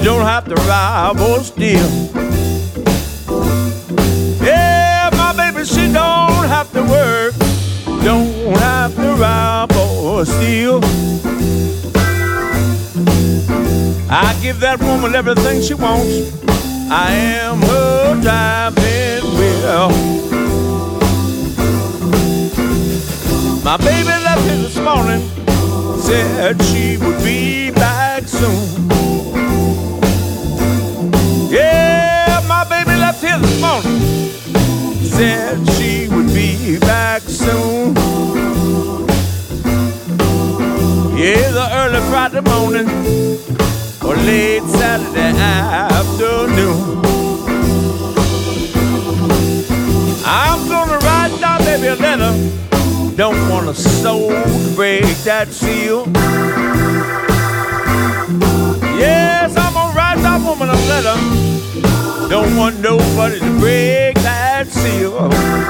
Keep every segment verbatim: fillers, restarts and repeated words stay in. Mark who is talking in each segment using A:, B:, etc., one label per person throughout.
A: don't have to rob or steal. Yeah, my baby, she don't have to work, don't have to rob or steal. I give that woman everything she wants. I am her driving wheel. My baby left here this morning, said she would be back soon. Yeah, my baby left here this morning, said she would be back soon. Yeah, the early Friday morning or late Saturday afternoon, I'm gonna write down baby a letter. Don't want a soul to break that seal. Yes, I'm gonna write that woman a letter. Don't want nobody to break that seal.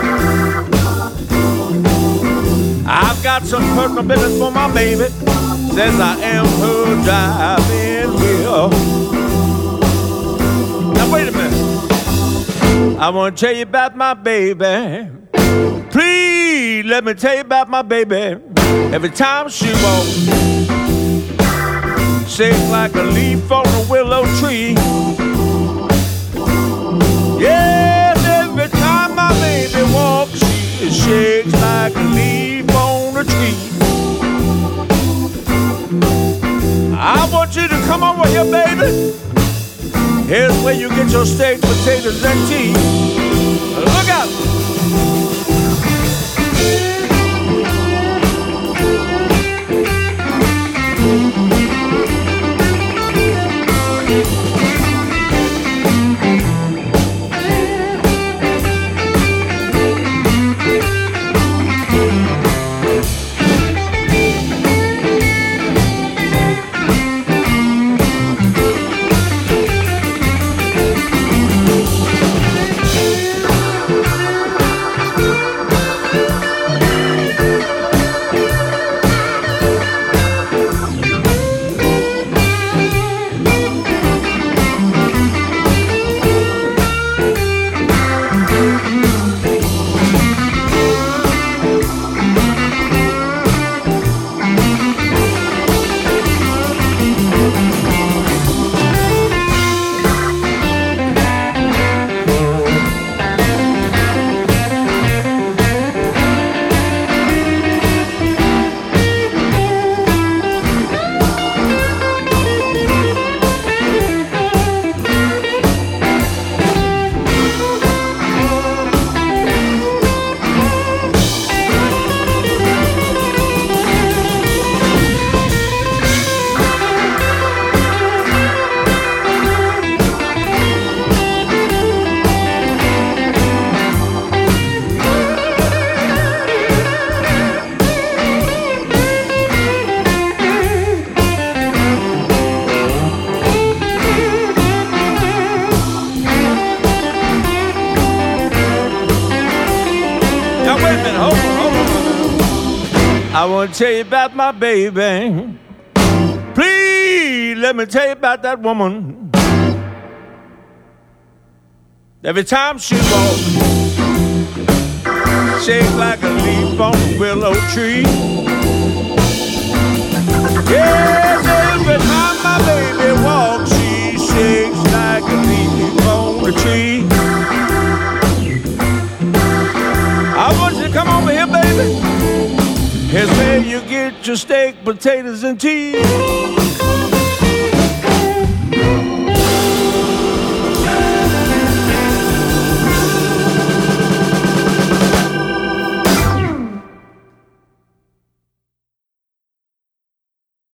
A: I've got some personal business for my baby. Says I am her driving wheel. Now wait a minute, I want to tell you about my baby. Please let me tell you about my baby. Every time she walks, shakes like a leaf on a willow tree. Yes, every time my baby walks, she shakes like a leaf on a tree. I want you to come over here, baby. Here's where you get your steak, potatoes, and tea. Look out. I want to tell you about my baby. Please let me tell you about that woman. Every time she walks, shakes like a leaf on a willow tree. Yes, every time my baby walks, she shakes like a leaf on a tree. I want you to come over here, baby. Here's where you get your steak, potatoes, and tea.